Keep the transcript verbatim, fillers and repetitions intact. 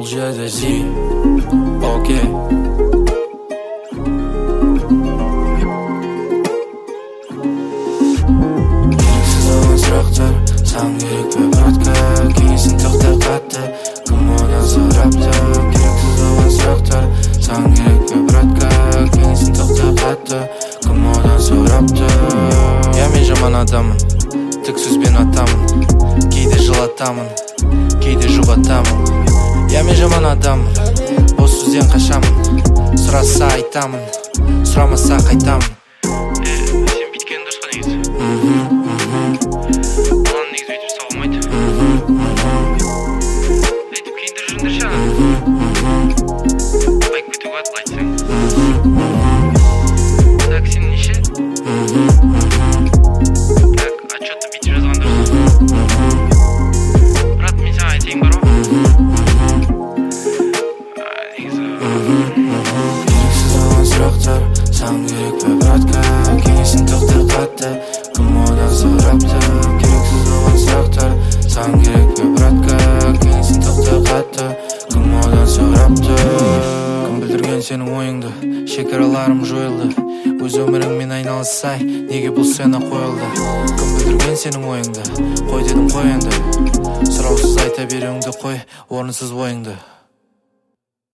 жерде зи, окей. Керексіз olan сұрақтар, саған керек пе, братка? Кеңесін тоқта қатты, кім одан сұрапты? Керексіз olan сұрақтар, саған керек пе, братка? Кеңесін тоқта қатты, кім одан сұрапты? Я мен жаман адамын, тік сөзбен атамын, кейде жылатамын, кейде жұбатамын. Я мен жаман адамын, бос сөзден қашамын, сұраса айтамын, сұрамаса қайтамын. Сен бүйткен дұрыс па негізі? Оған негізі өйтіп жасауға болмайды. Айтып киіндіріп жүріңдер ше ана. Байып кетуге болады былай айтсаң. Так, сен неше? Так, отчетты бүйтіп жазған дұрыс. Брат, мен саған айтайын бар ма? Негізі Керексіз olan сұрақтар, саған керек пе, братка? Кеңесін тоқта қатты, кім одан сұрапты? Керексіз olan сұрақтар, саған керек пе, братка? Кеңесін тоқта қатты, кім одан сұрапты? Кім білдірген сенің ойыңды, шекараларым жойылды. Өз өміріңмен айналысай, неге бұл сцена қойылды? Кім білдірген сенің ойыңды, қой дедім қой енді. Сұраусыз айта беруіңді қой, орынсыз ойыңды.